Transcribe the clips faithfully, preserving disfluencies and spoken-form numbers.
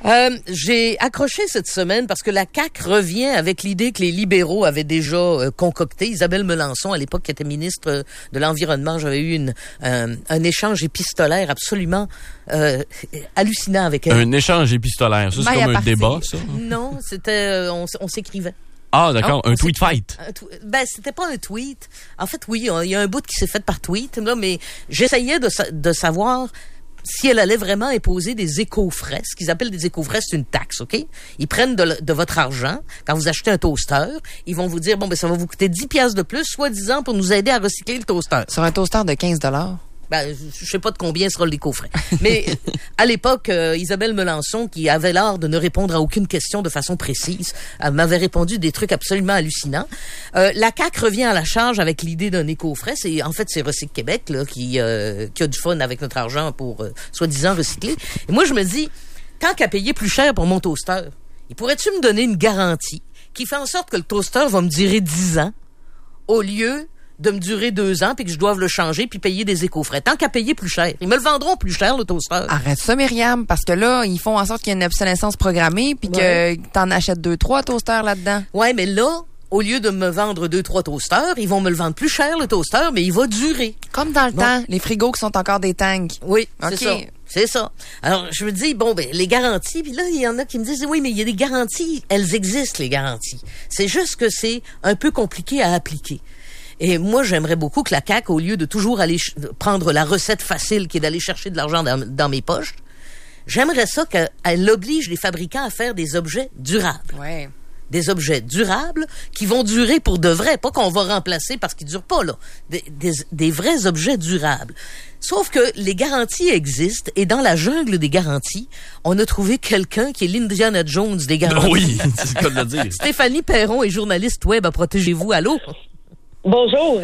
Euh, j'ai accroché cette semaine parce que la C A Q revient avec l'idée que les libéraux avaient déjà euh, concocté. Isabelle Melançon, à l'époque, qui était ministre de l'Environnement, j'avais eu une, un, un échange épistolaire absolument euh, hallucinant avec elle. Un échange épistolaire, ça, c'est Maille comme un partir. débat, ça? Non, c'était... Euh, on, on s'écrivait. Ah, d'accord, Non, un on tweet s'écrivait. fight. Un tw- ben, c'était pas un tweet. En fait, oui, il y a un bout qui s'est fait par tweet, là, mais j'essayais de, sa- de savoir si elle allait vraiment imposer des éco-frais. Ce qu'ils appellent des éco-frais, c'est une taxe, OK? Ils prennent de, de votre argent. Quand vous achetez un toaster, ils vont vous dire, bon, ben, ça va vous coûter dix piastres de plus, soi-disant, pour nous aider à recycler le toaster. Sur un toaster de quinze dollars. Ben, je sais pas de combien sera l'éco-frais. Mais à l'époque, euh, Isabelle Melançon, qui avait l'art de ne répondre à aucune question de façon précise, elle m'avait répondu des trucs absolument hallucinants. Euh, la C A Q revient à la charge avec l'idée d'un éco-frais. C'est, en fait, c'est Recycle Québec là, qui, euh, qui a du fun avec notre argent pour, euh, soi-disant, recycler. Et moi, je me dis, tant qu'à payer plus cher pour mon toaster, il pourrait-tu me donner une garantie qui fait en sorte que le toaster va me durer dix ans au lieu de me durer deux ans puis que je doive le changer puis payer des éco-frais. Tant qu'à payer plus cher. Ils me le vendront plus cher, le toaster. Arrête ça, Myriam, parce que là, ils font en sorte qu'il y ait une obsolescence programmée puis Ouais. que t'en achètes deux, trois toasters là-dedans. Ouais, mais là, au lieu de me vendre deux, trois toasters, ils vont me le vendre plus cher, le toaster, mais il va durer. Comme dans le Bon. temps, les frigos qui sont encore des tanks. Oui, OK. c'est ça. C'est ça. Alors, je me dis, bon, ben, les garanties, puis là, il y en a qui me disent, oui, mais il y a des garanties. Elles existent, les garanties. C'est juste que c'est un peu compliqué à appliquer. Et moi, j'aimerais beaucoup que la C A Q, au lieu de toujours aller ch- prendre la recette facile qui est d'aller chercher de l'argent dans, dans mes poches, j'aimerais ça qu'elle oblige les fabricants à faire des objets durables. Ouais. Des objets durables qui vont durer pour de vrai, pas qu'on va remplacer parce qu'ils durent pas, là. Des, des, des vrais objets durables. Sauf que les garanties existent et dans la jungle des garanties, on a trouvé quelqu'un qui est l'Indiana Jones des garanties. Oui, c'est le cas de le dire. Stéphanie Perron est journaliste web à Protégez-vous. Allô? Bonjour.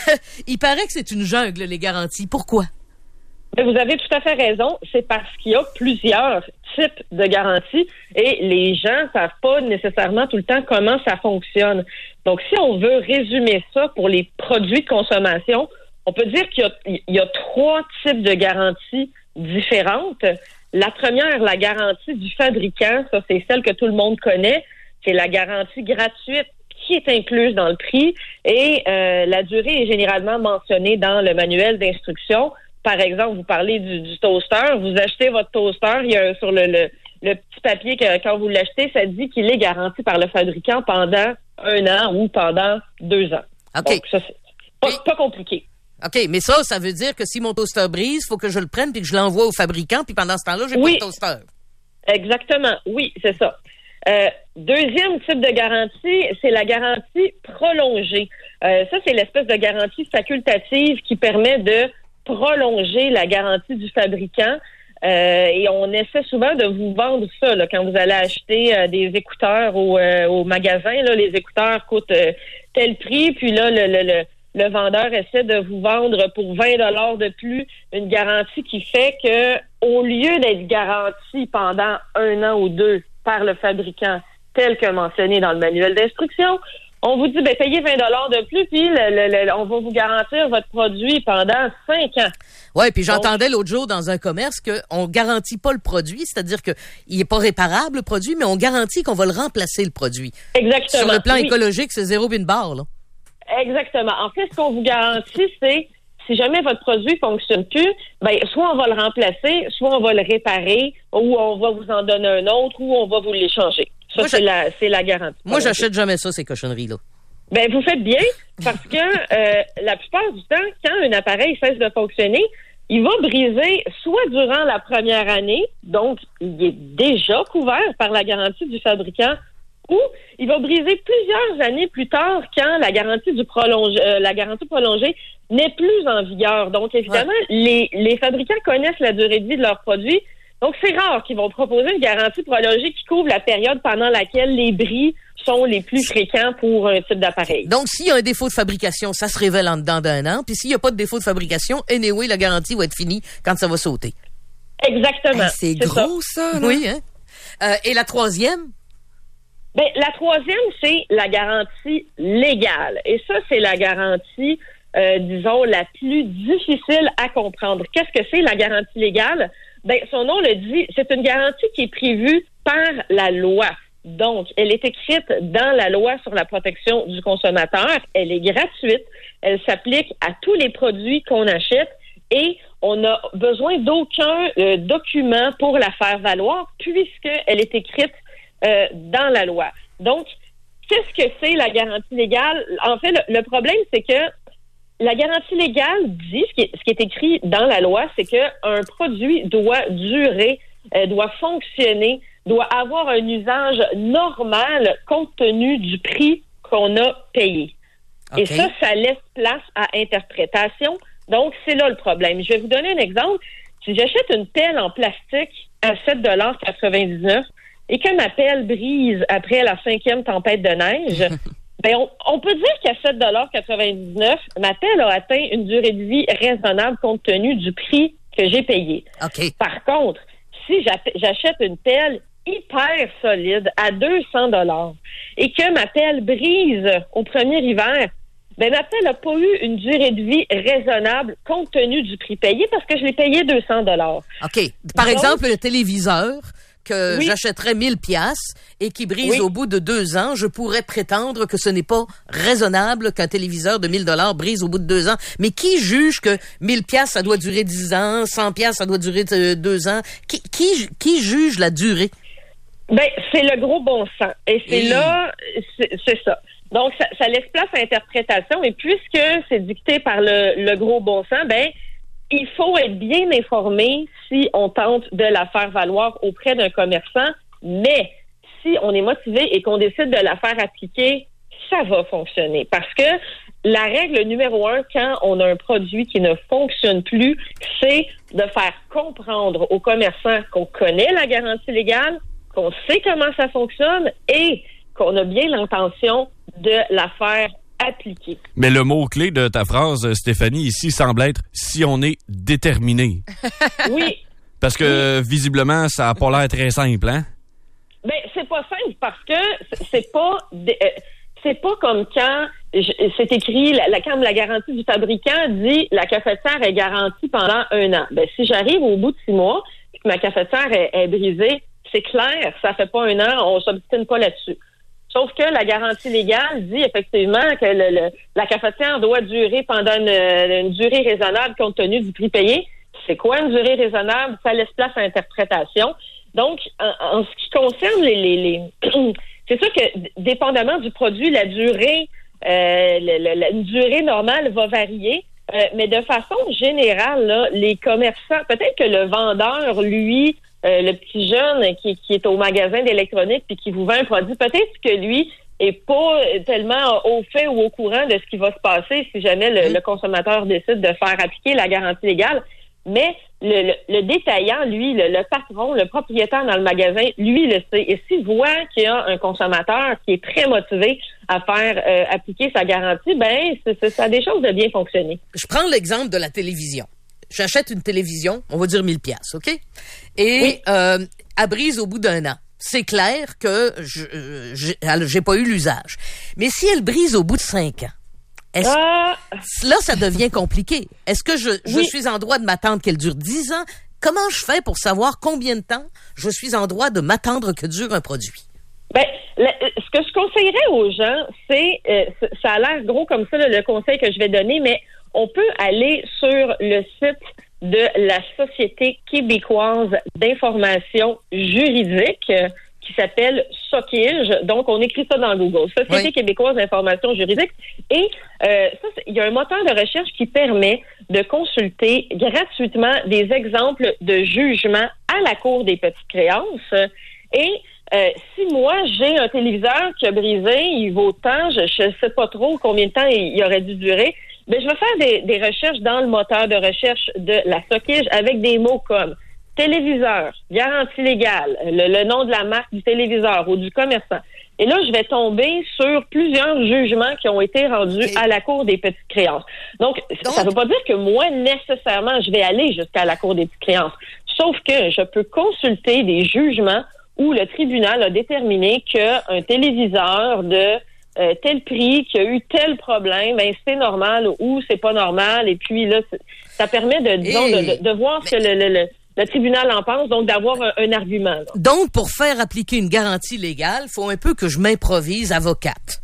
Il paraît que c'est une jungle, les garanties. Pourquoi? Vous avez tout à fait raison. C'est parce qu'il y a plusieurs types de garanties et les gens ne savent pas nécessairement tout le temps comment ça fonctionne. Donc, si on veut résumer ça pour les produits de consommation, on peut dire qu'il y a, il y a trois types de garanties différentes. La première, la garantie du fabricant, ça c'est celle que tout le monde connaît. C'est la garantie gratuite qui est incluse dans le prix et euh, la durée est généralement mentionnée dans le manuel d'instruction. Par exemple, vous parlez du, du toaster, vous achetez votre toaster, il y a sur le, le, le petit papier que quand vous l'achetez, ça dit qu'il est garanti par le fabricant pendant un an ou pendant deux ans. OK. Donc, ça, c'est pas, Oui. pas compliqué. OK, mais ça, ça veut dire que si mon toaster brise, il faut que je le prenne puis que je l'envoie au fabricant, puis pendant ce temps-là, j'ai Oui. pas de toaster. Exactement, oui, c'est ça. Euh, deuxième type de garantie, c'est la garantie prolongée. Euh, ça, c'est l'espèce de garantie facultative qui permet de prolonger la garantie du fabricant. Euh, et on essaie souvent de vous vendre ça là, quand vous allez acheter euh, des écouteurs au, euh, au magasin. Là, les écouteurs coûtent euh, tel prix, puis là, le, le, le, le vendeur essaie de vous vendre pour vingt dollars de plus une garantie qui fait que au lieu d'être garantie pendant un an ou deux par le fabricant, tel que mentionné dans le manuel d'instruction, on vous dit, ben, payez vingt dollars de plus, puis le, le, le, on va vous garantir votre produit pendant cinq ans. Ouais, puis j'entendais l'autre jour dans un commerce qu'on garantit pas le produit, c'est-à-dire que il est pas réparable, le produit, mais on garantit qu'on va le remplacer, le produit. Exactement. Sur le plan oui. écologique, c'est zéro bin barre, là. Exactement. En fait, ce qu'on vous garantit, c'est si jamais votre produit fonctionne plus, ben soit on va le remplacer, soit on va le réparer, ou on va vous en donner un autre, ou on va vous l'échanger. Ça, Moi, c'est je- la, c'est la garantie. Moi, j'achète jamais ça, ces cochonneries-là. Ben, vous faites bien, parce que euh, la plupart du temps, quand un appareil cesse de fonctionner, il va briser soit durant la première année, donc il est déjà couvert par la garantie du fabricant, ou il va briser plusieurs années plus tard quand la garantie du prolonge, euh, la garantie prolongée n'est plus en vigueur. Donc, évidemment, les, les fabricants connaissent la durée de vie de leurs produits. Donc, c'est rare qu'ils vont proposer une garantie prolongée qui couvre la période pendant laquelle les bris sont les plus fréquents pour un type d'appareil. Donc, s'il y a un défaut de fabrication, ça se révèle en dedans d'un an. Puis s'il n'y a pas de défaut de fabrication, anyway, la garantie va être finie quand ça va sauter. Exactement. Hey, c'est gros, ça. ça là. Oui, hein? Euh, et la troisième? Ben, la troisième, c'est la garantie légale. Et ça, c'est la garantie, euh, disons, la plus difficile à comprendre. Qu'est-ce que c'est, la garantie légale? Ben, son nom le dit, c'est une garantie qui est prévue par la loi. Donc, elle est écrite dans la loi sur la protection du consommateur. Elle est gratuite. Elle s'applique à tous les produits qu'on achète et on n'a besoin d'aucun euh, document pour la faire valoir puisqu'elle est écrite euh, dans la loi. Donc, qu'est-ce que c'est la garantie légale? En fait, le, le problème, c'est que la garantie légale dit, ce qui est, ce qui est écrit dans la loi, c'est qu'un produit doit durer, euh, doit fonctionner, doit avoir un usage normal compte tenu du prix qu'on a payé. Okay. Et ça, ça laisse place à interprétation. Donc, c'est là le problème. Je vais vous donner un exemple. Si j'achète une pelle en plastique à sept dollars quatre-vingt-dix-neuf et que ma pelle brise après la cinquième tempête de neige, ben on, on peut dire qu'à sept dollars quatre-vingt-dix-neuf, ma pelle a atteint une durée de vie raisonnable compte tenu du prix que j'ai payé. Okay. Par contre, si j'achète une pelle hyper solide à deux cents dollars et que ma pelle brise au premier hiver, ben ma pelle n'a pas eu une durée de vie raisonnable compte tenu du prix payé parce que je l'ai payé deux cents dollars. OK. Par Donc, exemple, le téléviseur que oui. j'achèterais mille piastres et qui brise oui. au bout de deux ans, je pourrais prétendre que ce n'est pas raisonnable qu'un téléviseur de mille dollars brise au bout de deux ans. Mais qui juge que mille piastres, ça doit durer dix ans, cent piastres, ça doit durer euh, deux ans? Qui, qui, qui juge la durée? Ben, c'est le gros bon sens. Et c'est Et... là, c'est, c'est ça. Donc, ça, ça laisse place à interprétation. Et puisque c'est dicté par le, le gros bon sens, ben, il faut être bien informé si on tente de la faire valoir auprès d'un commerçant. Mais si on est motivé et qu'on décide de la faire appliquer, ça va fonctionner. Parce que la règle numéro un, quand on a un produit qui ne fonctionne plus, c'est de faire comprendre aux commerçants qu'on connaît la garantie légale, qu'on sait comment ça fonctionne et qu'on a bien l'intention de la faire appliquer. Mais le mot-clé de ta phrase, Stéphanie, ici, semble être « si on est déterminé ». Oui. Parce que, oui. visiblement, ça n'a pas l'air très simple, hein? Ben, c'est pas simple parce que c'est pas... C'est pas comme quand c'est écrit, la, la, quand la garantie du fabricant dit la cafetière est garantie pendant un an. Ben, si j'arrive au bout de six mois et que ma cafetière est, est brisée, c'est clair, ça fait pas un an, on s'obstine pas là-dessus. Sauf que la garantie légale dit effectivement que le, le, la cafetière doit durer pendant une, une durée raisonnable compte tenu du prix payé. C'est quoi une durée raisonnable? Ça laisse place à l'interprétation. Donc, en, en ce qui concerne les... les, les c'est sûr que, dépendamment du produit, la durée, euh, la, la, la, une durée normale va varier. Euh, mais de façon générale, là, les commerçants, peut-être que le vendeur, lui... Euh, le petit jeune qui, qui est au magasin d'électronique puis qui vous vend un produit, peut-être que lui est pas tellement au fait ou au courant de ce qui va se passer si jamais le, le consommateur décide de faire appliquer la garantie légale. Mais le, le, le détaillant, lui, le, le patron, le propriétaire dans le magasin, lui, le sait. Et s'il voit qu'il y a un consommateur qui est très motivé à faire euh, appliquer sa garantie, ben c'est, c'est, ça a des chances de bien fonctionner. Je prends l'exemple de la télévision. J'achète une télévision, on va dire mille piastres, OK? Et oui. euh, elle brise au bout d'un an. C'est clair que je, j'ai, j'ai pas eu l'usage. Mais si elle brise au bout de cinq ans, est-ce, ah. là, ça devient compliqué. Est-ce que je, je oui. suis en droit de m'attendre qu'elle dure dix ans? Comment je fais pour savoir combien de temps je suis en droit de m'attendre que dure un produit? Ben, le, ce que je conseillerais aux gens, c'est, euh, ça a l'air gros comme ça, là, le conseil que je vais donner, mais on peut aller sur le site de la Société québécoise d'information juridique euh, qui s'appelle SOCIGE. Donc, on écrit ça dans Google. Société oui. québécoise d'information juridique. Et euh, ça, il y a un moteur de recherche qui permet de consulter gratuitement des exemples de jugement à la Cour des petites créances. Et euh, si moi, j'ai un téléviseur qui a brisé, il vaut tant, je ne sais pas trop combien de temps il, il aurait dû durer, ben, je vais faire des, des recherches dans le moteur de recherche de la SOCIGE avec des mots comme téléviseur, garantie légale, le, le nom de la marque du téléviseur ou du commerçant. Et là, je vais tomber sur plusieurs jugements qui ont été rendus okay. à la Cour des petites créances. Donc, Donc, ça ne veut pas dire que moi, nécessairement, je vais aller jusqu'à la Cour des petites créances. Sauf que je peux consulter des jugements où le tribunal a déterminé qu'un téléviseur de Euh, tel prix, qu'il y a eu tel problème, ben c'est normal ou c'est pas normal. Et puis là, ça permet de, disons, hey, de, de, de voir mais... que le, le, le, le tribunal en pense, donc d'avoir un, un argument. Là. Donc, pour faire appliquer une garantie légale, faut un peu que je m'improvise avocate.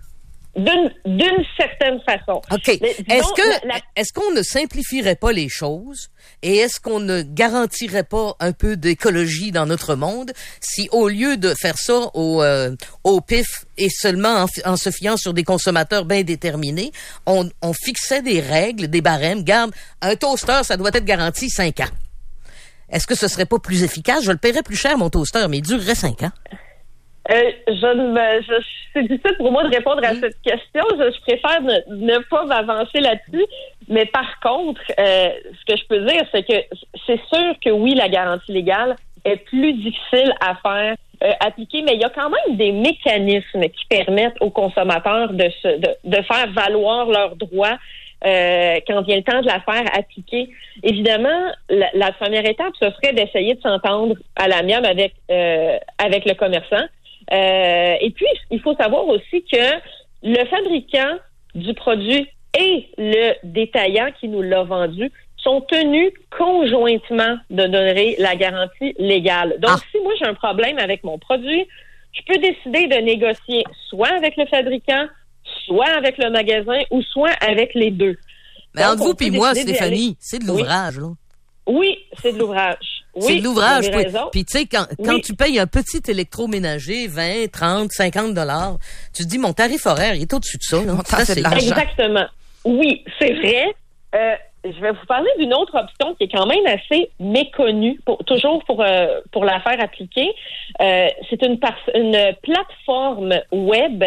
D'une, d'une certaine façon. OK. Mais, disons, est-ce que, la, la... est-ce qu'on ne simplifierait pas les choses et est-ce qu'on ne garantirait pas un peu d'écologie dans notre monde si au lieu de faire ça au, euh, au pif et seulement en, en se fiant sur des consommateurs bien déterminés, on, on fixait des règles, des barèmes. Garde, un toaster, ça doit être garanti cinq ans. Est-ce que ce serait pas plus efficace? Je le paierais plus cher, mon toaster, mais il durerait cinq ans. Euh, je ne me, je, c'est difficile pour moi de répondre à cette question. Je, je préfère ne, ne pas m'avancer là-dessus. Mais par contre, euh, ce que je peux dire, c'est que c'est sûr que oui, la garantie légale est plus difficile à faire euh, appliquer, mais il y a quand même des mécanismes qui permettent aux consommateurs de, se, de, de faire valoir leurs droits euh, quand vient le temps de la faire appliquer. Évidemment, la, la première étape, ce serait d'essayer de s'entendre à l'amiable avec euh, avec le commerçant. Euh, et puis, il faut savoir aussi que le fabricant du produit et le détaillant qui nous l'a vendu sont tenus conjointement de donner la garantie légale. Donc, ah. si moi j'ai un problème avec mon produit, je peux décider de négocier soit avec le fabricant, soit avec le magasin ou soit avec les deux. Mais donc, entre vous et moi, Stéphanie, c'est de l'ouvrage, oui. là. Oui, c'est de l'ouvrage. Oui, c'est de l'ouvrage. Puis, puis tu sais, quand, quand oui. tu payes un petit électroménager, vingt, trente, cinquante dollars, tu te dis, mon tarif horaire, il est au-dessus de ça. Là. Ça, c'est de l'argent. Exactement. Oui, c'est vrai. Euh, je vais vous parler d'une autre option qui est quand même assez méconnue, pour, toujours pour euh, pour la faire appliquer. Euh, c'est une, par- une plateforme web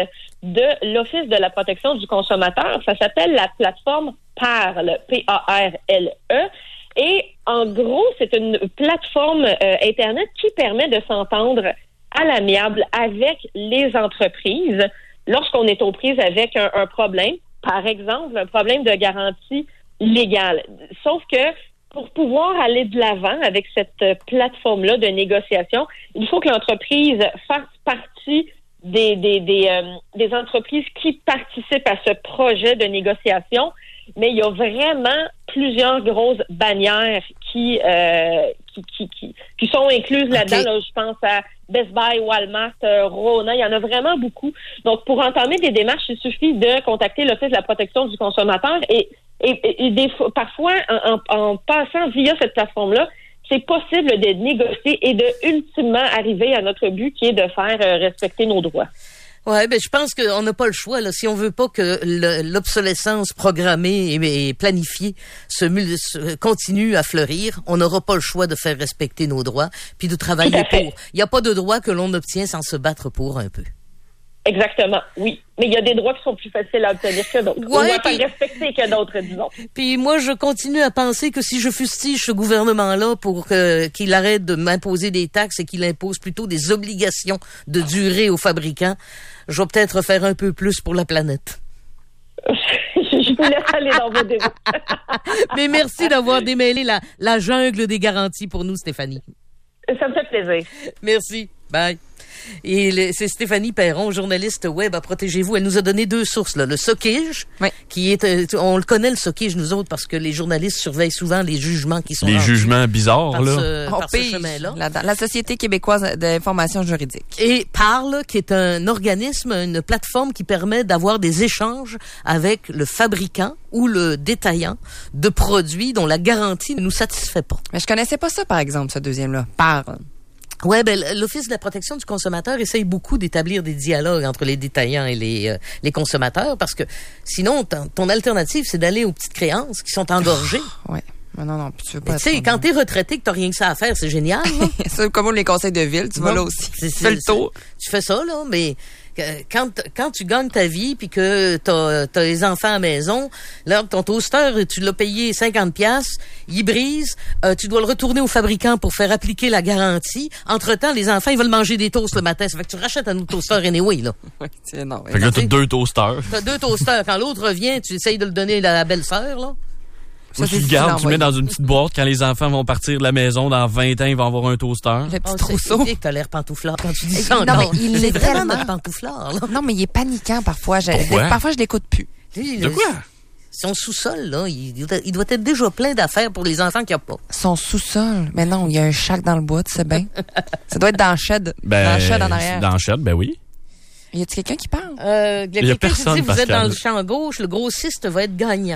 de l'Office de la protection du consommateur. Ça s'appelle la plateforme Parle, P A R L E. Et en gros, c'est une plateforme euh, Internet qui permet de s'entendre à l'amiable avec les entreprises lorsqu'on est aux prises avec un, un problème, par exemple, un problème de garantie légale. Sauf que pour pouvoir aller de l'avant avec cette plateforme-là de négociation, il faut que l'entreprise fasse partie des, des, des, euh, des entreprises qui participent à ce projet de négociation. Mais il y a vraiment plusieurs grosses bannières qui euh, qui, qui, qui, qui sont incluses okay. là-dedans. Là, je pense à Best Buy, Walmart, euh, Rona. Il y en a vraiment beaucoup. Donc, pour entamer des démarches, il suffit de contacter l'Office de la protection du consommateur. Et, et, et, et des fois, parfois, en, en, en passant via cette plateforme-là, c'est possible de négocier et de ultimement arriver à notre but qui est de faire euh, respecter nos droits. Ouais, ben je pense qu'on n'a pas le choix là. Si on veut pas que le, l'obsolescence programmée et, et planifiée se, se continue à fleurir, on n'aura pas le choix de faire respecter nos droits puis de travailler pour. Il n'y a pas de droit que l'on obtient sans se battre pour un peu. Exactement, oui. Mais il y a des droits qui sont plus faciles à obtenir que d'autres. Ouais, on doit pas respecter que d'autres, disons. Puis moi, je continue à penser que si je fustige ce gouvernement-là pour que, qu'il arrête de m'imposer des taxes et qu'il impose plutôt des obligations de durée aux fabricants, je vais peut-être faire un peu plus pour la planète. Je vous laisse aller dans vos débats. Mais merci d'avoir démêlé la, la jungle des garanties pour nous, Stéphanie. Ça me fait plaisir. Merci. Bye. Et le, c'est Stéphanie Perron, journaliste web à Protégez-vous. Elle nous a donné deux sources, là. Le Socige, oui. qui est, euh, on le connaît, le Socige, nous autres, parce que les journalistes surveillent souvent les jugements qui sont Les jugements bizarres, par là. Ce, par ce chemin-là. La, la Société québécoise d'information juridique. Et Parle, qui est un organisme, une plateforme qui permet d'avoir des échanges avec le fabricant ou le détaillant de produits dont la garantie ne nous satisfait pas. Mais je connaissais pas ça, par exemple, ce deuxième-là. Parle. Ouais, ben l'Office de la protection du consommateur essaye beaucoup d'établir des dialogues entre les détaillants et les euh, les consommateurs parce que sinon ton, ton alternative c'est d'aller aux petites créances qui sont engorgées. Ouais. Mais non non, tu veux pas. Tu sais, quand t'es retraité que t'as rien que ça à faire, c'est génial. C'est comme les conseils de ville, tu non, vas là aussi. C'est, tu fais le tour. Tu fais ça là, mais quand quand tu gagnes ta vie puis que t'as t'as les enfants à la maison, là ton toaster tu l'as payé cinquante piastres, il brise, euh, tu dois le retourner au fabricant pour faire appliquer la garantie. Entre-temps, les enfants ils veulent manger des toasts le matin, ça fait que tu rachètes un autre toaster anyway là. Oui, c'est non. Fait que là t'as deux toasters. T'as deux toasters. Quand l'autre revient, tu essayes de le donner à la belle-sœur là. Ça, tu le gardes, tu le mets dans une petite boîte. Quand les enfants vont partir de la maison, dans vingt ans, ils vont avoir un toaster. Le petit oh, trousseau. C'est que t'as l'air pantouflard quand tu dis ça. Non, non, mais il c'est est vraiment tellement... notre pantouflard. Là. Non, mais il est paniquant parfois. Je... Pourquoi? Parfois, je l'écoute plus. De quoi? Son sous-sol, là, il, il doit être déjà plein d'affaires pour les enfants qu'il n'y a pas. Son sous-sol? Mais non, il y a un shack dans le bois, tu sais bien. Ça doit être dans le shed. Ben, dans le shed en arrière. Dans le shed, ben oui. Y a-t-il quelqu'un qui parle? Euh, il y a, il y a quelqu'un personne, qui dit, vous Pascal. êtes dans le champ gauche, le grossiste va être gagnant.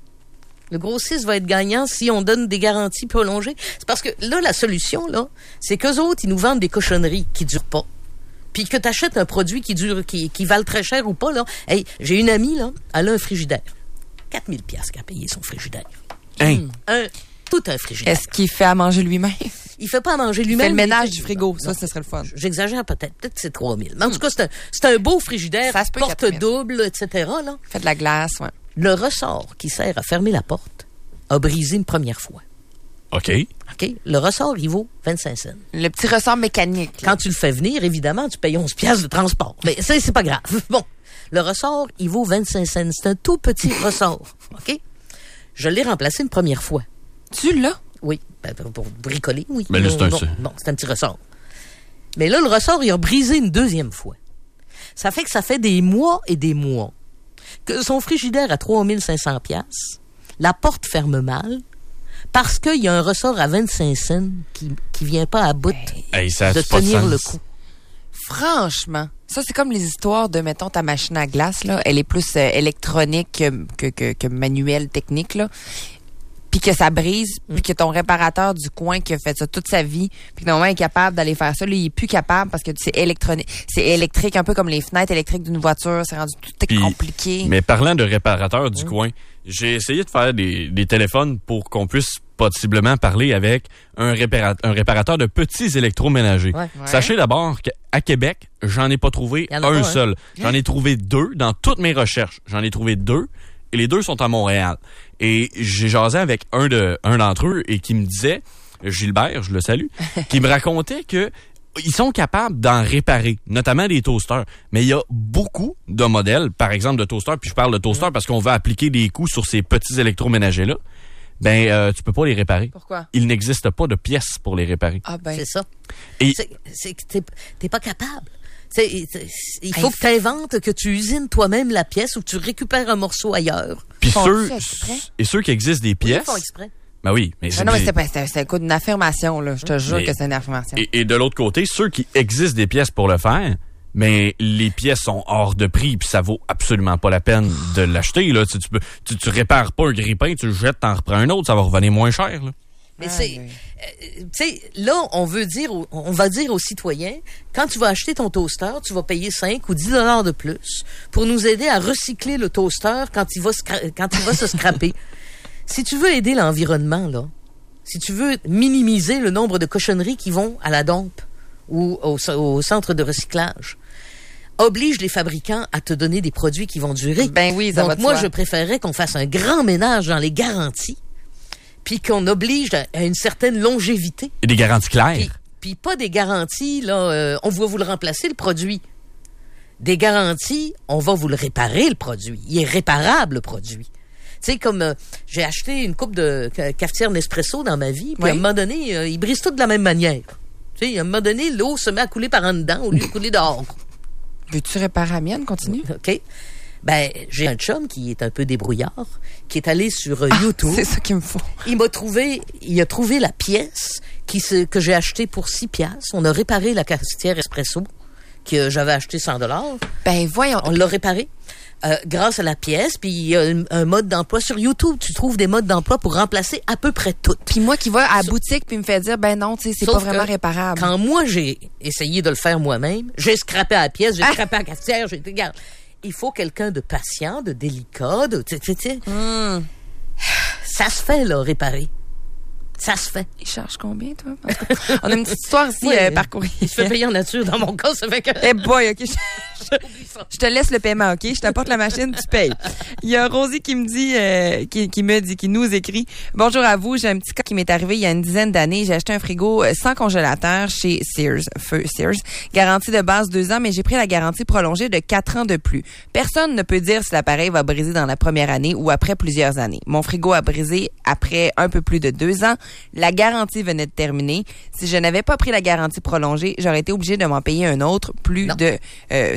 Le grossiste va être gagnant si on donne des garanties prolongées. C'est parce que là, la solution, là, c'est qu'eux autres, ils nous vendent des cochonneries qui durent pas. Puis que tu achètes un produit qui dure, qui, qui valent très cher ou pas, là. Hey, j'ai une amie, là, elle a un frigidaire. quatre mille piastres qu'à payer son frigidaire. Hein? Mmh. Un, tout un frigidaire. Est-ce qu'il fait à manger lui-même? Il fait pas à manger Il lui-même. fait le ménage mais- du frigo. Non, Ça, ce serait le fun. J'exagère peut-être. Peut-être que c'est trois mille. Mais en tout cas, c'est un, c'est un beau frigidaire, Ça se peut, porte quatre mille. double, et cetera, là. Fait de la glace, ouais. Le ressort qui sert à fermer la porte a brisé une première fois. OK. OK? Le ressort, il vaut vingt-cinq cents. Le petit ressort mécanique. là. Quand tu le fais venir, évidemment, tu payes onze piastres de transport. Mais ça, c'est pas grave. Bon. Le ressort, il vaut vingt-cinq cents. C'est un tout petit ressort. OK? Je l'ai remplacé une première fois. Tu l'as? Oui. Ben, pour bricoler, oui. Ben là, c'est un- bon, bon, c'est un petit ressort. Mais là, le ressort, il a brisé une deuxième fois. Ça fait que ça fait des mois et des mois que son frigidaire à trois mille cinq cents piastres, la porte ferme mal, parce qu'il y a un ressort à vingt-cinq cents qui, qui vient pas à bout Hey, ça a de pas de tenir sens. le coup. Franchement, ça, c'est comme les histoires de, mettons, ta machine à glace, là. Elle est plus euh, électronique que, que, que, que manuelle, technique, là. Puis que ça brise, puis que ton réparateur du coin qui a fait ça toute sa vie, puis que normalement il est capable d'aller faire ça, lui, il est plus capable parce que c'est électronique, c'est électrique, un peu comme les fenêtres électriques d'une voiture, c'est rendu tout Puis, compliqué. Mais parlant de réparateurs du coin, j'ai essayé de faire des, des téléphones pour qu'on puisse possiblement parler avec un, répara- un réparateur de petits électroménagers. Ouais. Ouais. Sachez d'abord qu'à Québec, j'en ai pas trouvé Y en a un pas, hein? seul. J'en ai trouvé deux dans toutes mes recherches. J'en ai trouvé deux et les deux sont à Montréal. Et j'ai jasé avec un de un d'entre eux et qui me disait, Gilbert, je le salue, qui me racontait que ils sont capables d'en réparer, notamment des toasters. Mais il y a beaucoup de modèles, par exemple de toasters, puis je parle de toasters parce qu'on va appliquer des coûts sur ces petits électroménagers-là. Ben, euh, tu peux pas les réparer. Pourquoi? Il n'existe pas de pièces pour les réparer. Ah ben, C'est ça. Et- C'est, c'est que t'es, t'es pas capable. C'est, c'est- il faut Hey, que tu inventes, que tu usines toi-même la pièce ou que tu récupères un morceau ailleurs. Puis Font ceux, ça exprès? et ceux qui existent des Ils pièces, font exprès. ben oui, mais Ah non, mais c'était pas, c'était, c'était le coup d'une affirmation, là. Je te jure Mais- que c'est une affirmation. Et, et de l'autre côté, ceux qui existent des pièces pour le faire, mais les pièces sont hors de prix puis ça vaut absolument pas la peine de l'acheter. Là, tu, tu, peux, tu, tu répares pas un grille-pain, tu le jettes, t'en reprends un autre, ça va revenir moins cher. Là. Mais Aïe, c'est, aïe. euh, tu sais, là, on veut dire, aux- on va dire aux citoyens, quand tu vas acheter ton toaster, tu vas payer cinq ou dix dollars de plus pour nous aider à recycler le toaster quand il va, scra- quand il va se scraper. Si tu veux aider l'environnement, là, si tu veux minimiser le nombre de cochonneries qui vont à la dompe ou au, au centre de recyclage, oblige les fabricants à te donner des produits qui vont durer. Ben oui, ça Donc, va de moi, soi. je préférerais qu'on fasse un grand ménage dans les garanties puis qu'on oblige à, à une certaine longévité. Et des garanties claires. Puis, puis pas des garanties, là, euh, on va vous le remplacer, le produit. Des garanties, on va vous le réparer, le produit. Il est réparable, le produit. Tu sais, comme euh, j'ai acheté une coupe de ca- cafetière Nespresso dans ma vie, puis Oui. à un moment donné, euh, ils brisent tous de la même manière. Tu sais, à un moment donné, l'eau se met à couler par en dedans au lieu de couler dehors. Veux-tu réparer la mienne? Continue. OK? Ben, j'ai un chum qui est un peu débrouillard, qui est allé sur euh, Ah, YouTube. c'est ça qu'il me faut. Il m'a trouvé, il a trouvé la pièce qui se, que j'ai achetée pour six piastres. On a réparé la cafetière Espresso que j'avais achetée cent dollars. Ben voyons. On l'a réparée euh, grâce à la pièce. Puis il y a un, un mode d'emploi sur YouTube. Tu trouves des modes d'emploi pour remplacer à peu près tout. Puis moi qui va à la Sauf- boutique puis me fait dire, ben non, tu sais, c'est Sauf pas vraiment que réparable. Quand moi, j'ai essayé de le faire moi-même, j'ai scrappé à la pièce, j'ai Ah! scrappé à la cafetière, j'ai dit, regarde, il faut quelqu'un de patient, de délicat, de, tu sais, tu sais, Hum. ça se fait, là, réparer. Ça se fait. Il charge combien, toi? En tout cas, on a une petite histoire ici, Ouais, euh, parcourir. Je fais payer en nature dans mon cas, ça fait que... Eh boy, OK. Je, je- je te laisse le paiement, OK? Je t'apporte la machine, tu payes. Il y a Rosie qui me dit, euh, qui, qui me dit, qui nous écrit, bonjour à vous, j'ai un petit cas qui m'est arrivé il y a une dizaine d'années. J'ai acheté un frigo euh, sans congélateur chez Sears, feu Sears. Garantie de base deux ans, mais j'ai pris la garantie prolongée de quatre ans de plus. Personne ne peut dire si l'appareil va briser dans la première année ou après plusieurs années. Mon frigo a brisé après un peu plus de deux ans. La garantie venait de terminer. Si je n'avais pas pris la garantie prolongée, j'aurais été obligée de m'en payer un autre, plus Non. de euh,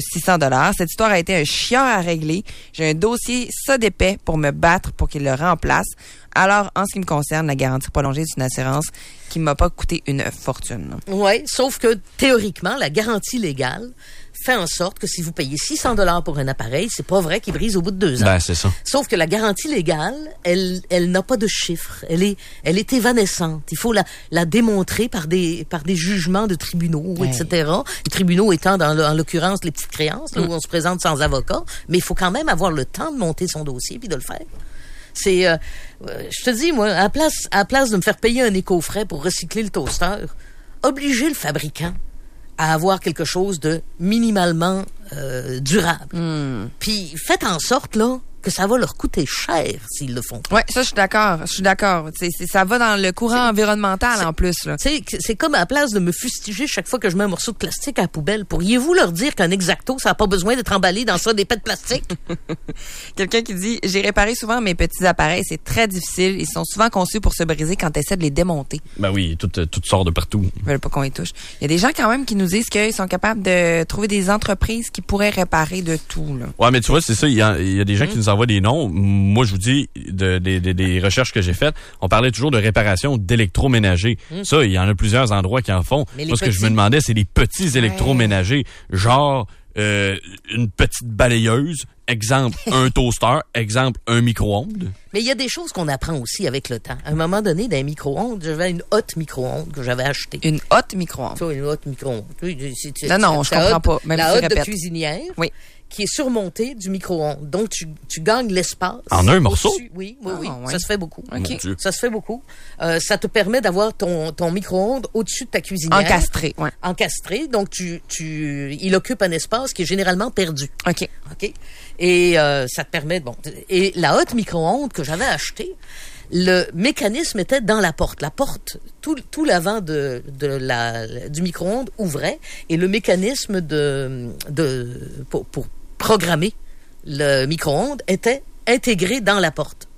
six cents dollars. Cette histoire a été un chiant à régler. J'ai un dossier ça d'épais pour me battre pour qu'il le remplace. Alors, en ce qui me concerne, la garantie prolongée, c'est une assurance qui m'a pas coûté une fortune. Oui, sauf que théoriquement, la garantie légale fait en sorte que si vous payez six cents dollars pour un appareil, c'est pas vrai qu'il brise au bout de deux ans. Ben, c'est ça. Sauf que la garantie légale, elle, elle n'a pas de chiffres. Elle est, elle est évanescente. Il faut la, la démontrer par des, par des jugements de tribunaux, ouais. et cetera. Les tribunaux étant, dans le, en l'occurrence, les petites créances, là, mm. où on se présente sans avocat. Mais il faut quand même avoir le temps de monter son dossier puis de le faire. C'est, euh, je te dis, moi, à la place, à la place de me faire payer un éco-frais pour recycler le toaster, obliger le fabricant à avoir quelque chose de minimalement euh, durable. Mm. Puis faites en sorte, là, que ça va leur coûter cher s'ils le font. Ouais, ça, je suis d'accord. Je suis d'accord. C'est, c'est, ça va dans le courant c'est, environnemental, c'est, en plus, là. C'est, c'est comme à la place de me fustiger chaque fois que je mets un morceau de plastique à la poubelle. Pourriez-vous leur dire qu'un Exacto, ça n'a pas besoin d'être emballé dans ça des pets de plastique? Quelqu'un qui dit, j'ai réparé souvent mes petits appareils. C'est très difficile. Ils sont souvent conçus pour se briser quand tu essaies de les démonter. Ben oui, tout, tout sort de partout. Ils veulent pas qu'on y touche. Il y a des gens, quand même, qui nous disent qu'ils sont capables de trouver des entreprises qui pourraient réparer de tout, là. Ouais, mais tu vois, c'est ça. Il y a, il y a des gens mmh. qui nous envoie des noms. Moi, je vous dis, de, de, de, des recherches que j'ai faites, on parlait toujours de réparation d'électroménager. Mmh. Ça, il y en a plusieurs endroits qui en font. Mais Moi, ce petits... que je me demandais, c'est des petits électroménagers. Ouais. Genre, euh, une petite balayeuse, exemple, un toaster, exemple, un micro-ondes. Mais il y a des choses qu'on apprend aussi avec le temps. À un moment donné, dans un micro-ondes, j'avais une haute micro-ondes que j'avais achetée. Une haute micro-ondes? Tu vois, une haute micro-ondes. C'est, c'est, non, non, je comprends haute, pas. Même la si haute de cuisinière. Oui. Qui est surmontée du micro-ondes. Donc, tu, tu gagnes l'espace. En un morceau? Oui, oui, oui. Oh, ouais. Ça se fait beaucoup. Okay. Ça se fait beaucoup. Euh, ça te permet d'avoir ton, ton micro-ondes au-dessus de ta cuisinière. Encastré, oui. Encastré. Donc, tu, tu, il occupe un espace qui est généralement perdu. OK. OK. Et euh, ça te permet, bon. Et la haute micro-ondes que j'avais achetée, le mécanisme était dans la porte. La porte, tout, tout l'avant de, de la, du micro-ondes ouvrait et le mécanisme de, de, pour, pour programmer le micro-ondes était intégré dans la porte.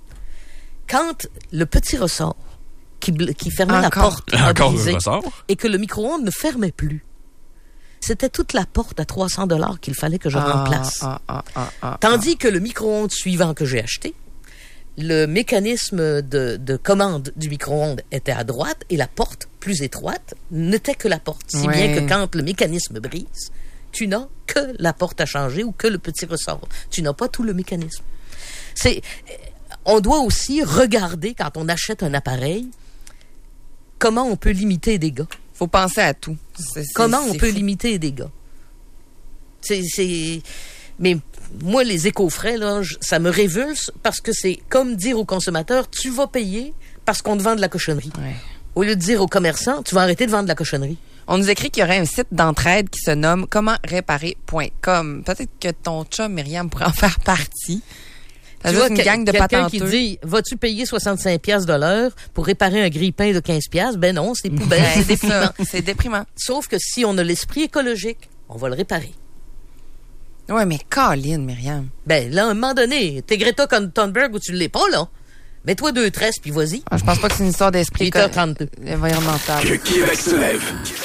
Quand le petit ressort qui, qui fermait Encore. la porte a brisé et que le micro-ondes ne fermait plus, c'était toute la porte à trois cents dollars qu'il fallait que je ah, remplace. Ah, ah, ah, ah, Tandis que le micro-ondes suivant que j'ai acheté, le mécanisme de, de commande du micro-ondes était à droite et la porte plus étroite n'était que la porte. Si ouais. bien que quand le mécanisme brise, tu n'as que la porte à changer ou que le petit ressort. Tu n'as pas tout le mécanisme. C'est, on doit aussi regarder, quand on achète un appareil, comment on peut limiter les dégâts. Faut penser à tout. C'est, c'est, comment on c'est peut fou. limiter les dégâts. C'est, c'est... Mais moi, les éco-frais, là, je, ça me révulse parce que c'est comme dire aux consommateurs, tu vas payer parce qu'on te vend de la cochonnerie. Ouais. Au lieu de dire aux commerçants, tu vas arrêter de vendre de la cochonnerie. On nous écrit qu'il y aurait un site d'entraide qui se nomme comment réparer point com. Peut-être que ton chum, Myriam, pourrait en faire partie. Tu vois, une gang de quelqu'un patenteux. Qui dit, vas-tu payer soixante-cinq piastres de l'heure pour réparer un grille-pain de quinze piastres? Ben non, c'est poubelle, c'est déprimant. C'est déprimant. Sauf que si on a l'esprit écologique, on va le réparer. Ouais, mais Colin, Myriam. Ben là, à un moment donné, t'es Greta Thunberg ou tu l'es pas, là. Mets-toi deux tresses, puis vas-y. Ah, je pense pas que c'est une histoire d'esprit huit heures trente-deux environnemental. Que Québec se lève.